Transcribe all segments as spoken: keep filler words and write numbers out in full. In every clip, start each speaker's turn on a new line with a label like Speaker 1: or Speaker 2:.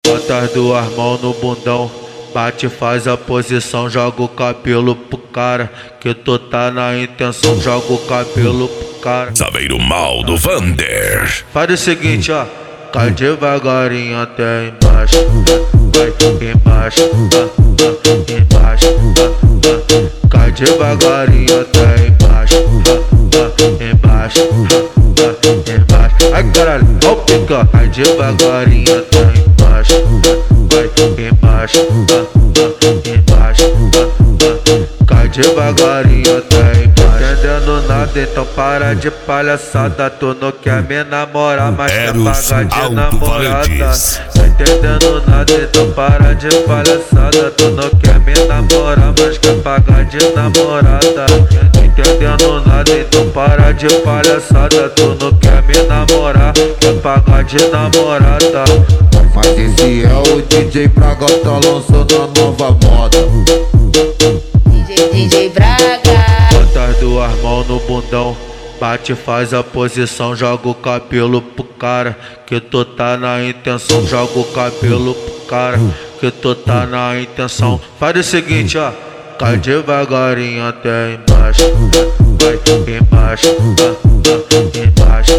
Speaker 1: Bota as duas mãos no bundão, bate, faz a posição, joga o cabelo pro cara, que tu tá na intenção, joga o cabelo pro cara.
Speaker 2: Saveiro mal do Vander.
Speaker 1: Faz o seguinte, ó, cai devagarinho até embaixo, vai embaixo, embaixo, cai devagarinho até embaixo, embaixo, embaixo. Ai caralho, ó o pica, cai devagarinho até embaixo, vai embaixo, embaixo, cai devagarinho até embaixo. Entendendo nada, então para de palhaçada. Tu não quer me namorar, mas quer pagar de namorada. Tá entendendo nada, então para de palhaçada. Tu não quer me namorar, mas quer pagar de namorada. Entendendo nada, então para de palhaçada. Tu não quer me namorar, quer pagar de namorada.
Speaker 3: Mas esse é o D J Braga, tá lançando a nova moda.
Speaker 4: D J, D J Braga.
Speaker 1: Bota as duas mãos no bundão, bate, faz a posição, joga o cabelo pro cara, que tu tá na intenção, joga o cabelo pro cara, que tu tá na intenção. Faz o seguinte, ó, cai devagarinho até embaixo, vai embaixo, embaixo,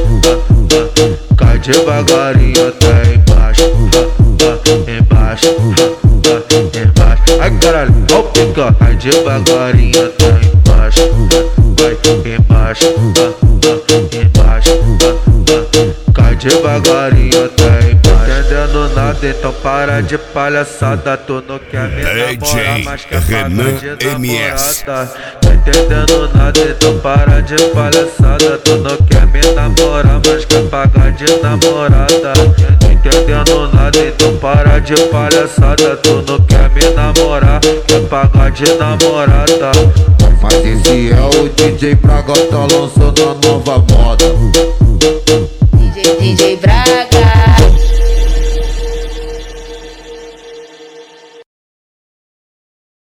Speaker 1: cai devagarinho até embaixo, embaixo, embaixo. Ai caralho, ó o pica, cai devagarinho até embaixo, vai embaixo, embaixo, cai devagarinho até embaixo. Entendendo nada, então para de palhaçada. Tu não quer me namorar, mas quer pagar de namorada. Tá entendendo nada, então para de palhaçada. Tu não quer me namorar, mas quer pagar de namorada. Entendendo nada, então para de palhaçada. Tu não quer me namorar, quer pagar de namorada.
Speaker 3: Mas esse é o D J Braga, tá lançando a nova moda.
Speaker 4: D J, D J Braga.